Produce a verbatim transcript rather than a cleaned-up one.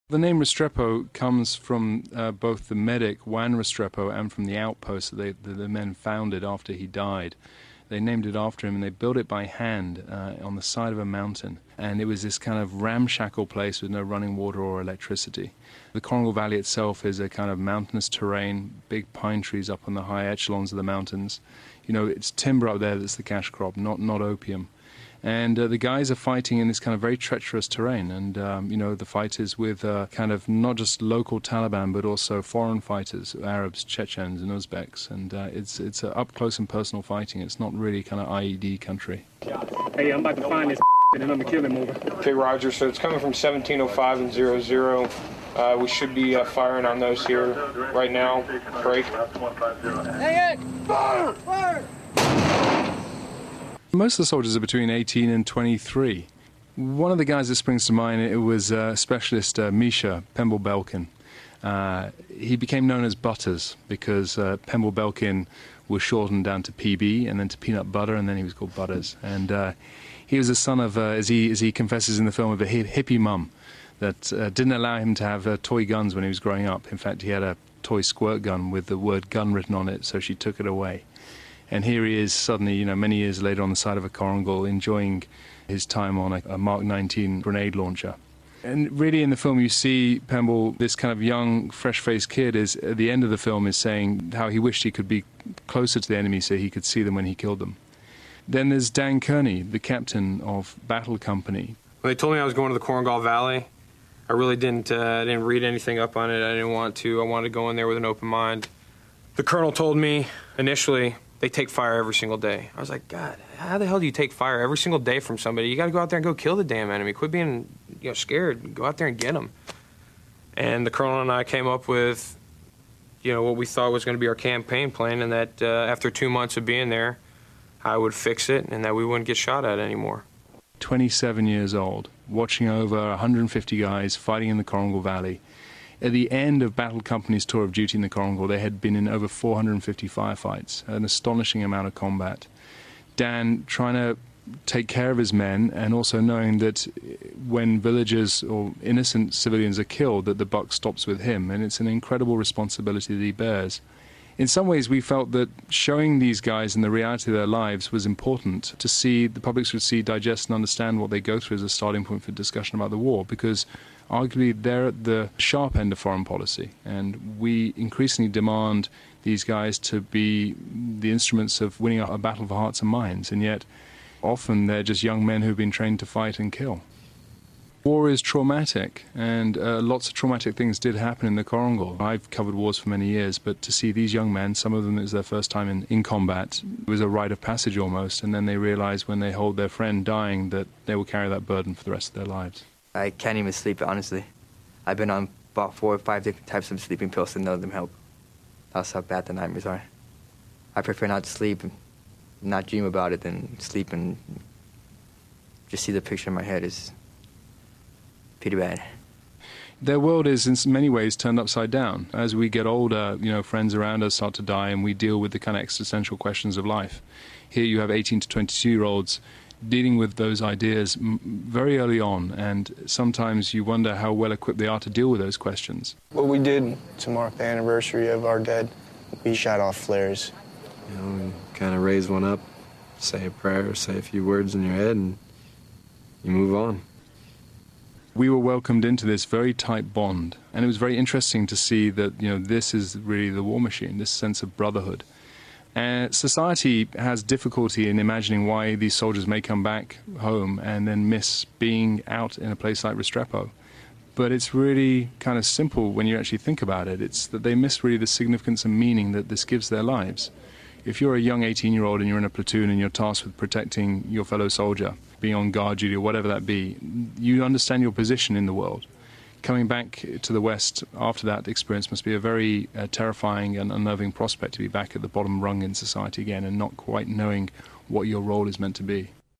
The name Restrepo comes from uh, both the medic Juan Restrepo and from the outpost that, they, that the men founded after he died. They named it after him, and they built it by hand uh, on the side of a mountain. And it was this kind of ramshackle place with no running water or electricity. The Korengal Valley itself is a kind of mountainous terrain, big pine trees up on the high echelons of the mountains. You know, it's timber up there that's the cash crop, not, not opium. And uh, the guys are fighting in this kind of very treacherous terrain. And, um, you know, the fight is with uh, kind of not just local Taliban, but also foreign fighters, Arabs, Chechens, and Uzbeks. And uh, it's it's uh, up close and personal fighting. It's not really kind of I E D country. Hey, I'm about to find this and I'm going to kill him over. Okay, Roger. So it's coming from seventeen oh five and zero zero. Uh, we should be uh, firing on those here right now. Break. Hey, Ed! Fire! Fire! Most of the soldiers are between eighteen and twenty-three. One of the guys that springs to mind, it was uh, Specialist uh, Misha Pemble Belkin. Uh, he became known as Butters because uh, Pemble Belkin was shortened down to P B and then to Peanut Butter, and then he was called Butters. And uh, he was the son of, uh, as he as he confesses in the film, of a hippie mum that uh, didn't allow him to have uh, toy guns when he was growing up. In fact, he had a toy squirt gun with the word gun written on it, so she took it away. And here he is suddenly, you know, many years later on the side of a Korengal, enjoying his time on a, a Mark nineteen grenade launcher. And really in the film you see Pemble, this kind of young, fresh-faced kid, is at the end of the film is saying how he wished he could be closer to the enemy so he could see them when he killed them. Then there's Dan Kearney, the captain of Battle Company. When they told me I was going to the Korengal Valley, I really didn't, uh, didn't read anything up on it. I didn't want to. I wanted to go in there with an open mind. The colonel told me initially, they take fire every single day. I was like, God, how the hell do you take fire every single day from somebody? You got to go out there and go kill the damn enemy. Quit being, you know, scared. Go out there and get them. And the colonel and I came up with, you know, what we thought was going to be our campaign plan, and that uh, after two months of being there, I would fix it and that we wouldn't get shot at anymore. twenty-seven years old, watching over one hundred fifty guys fighting in the Korengal Valley. At the end of Battle Company's tour of duty in the Korengal, they had been in over four hundred fifty firefights, an astonishing amount of combat. Dan trying to take care of his men, and also knowing that when villagers or innocent civilians are killed, that the buck stops with him, and it's an incredible responsibility that he bears. In some ways, we felt that showing these guys and the reality of their lives was important to see, the public should see, digest, and understand what they go through as a starting point for discussion about the war, because arguably they're at the sharp end of foreign policy, and we increasingly demand these guys to be the instruments of winning a battle for hearts and minds, and yet often they're just young men who've been trained to fight and kill. War is traumatic, and uh, lots of traumatic things did happen in the Korengal. I've covered wars for many years, but to see these young men, some of them it was their first time in, in combat, it was a rite of passage almost, and then they realize when they hold their friend dying that they will carry that burden for the rest of their lives. I can't even sleep, honestly. I've been on about four or five different types of sleeping pills and none of them help. That's how bad the nightmares are. I prefer not to sleep and not dream about it than sleep and just see the picture in my head is pretty bad. Their world is in many ways turned upside down. As we get older, you know, friends around us start to die and we deal with the kind of existential questions of life. Here you have eighteen to twenty-two year olds dealing with those ideas very early on, and sometimes you wonder how well equipped they are to deal with those questions. What we did to mark the anniversary of our dead, we shot off flares. You know, and kind of raise one up, say a prayer, say a few words in your head, and you move on. We were welcomed into this very tight bond, and it was very interesting to see that, you know, this is really the war machine, this sense of brotherhood. And society has difficulty in imagining why these soldiers may come back home and then miss being out in a place like Restrepo. But it's really kind of simple when you actually think about it. It's that they miss really the significance and meaning that this gives their lives. If you're a young eighteen-year-old and you're in a platoon and you're tasked with protecting your fellow soldier, being on guard duty or whatever that be, you understand your position in the world. Coming back to the West after that experience must be a very uh, terrifying and unnerving prospect, to be back at the bottom rung in society again and not quite knowing what your role is meant to be.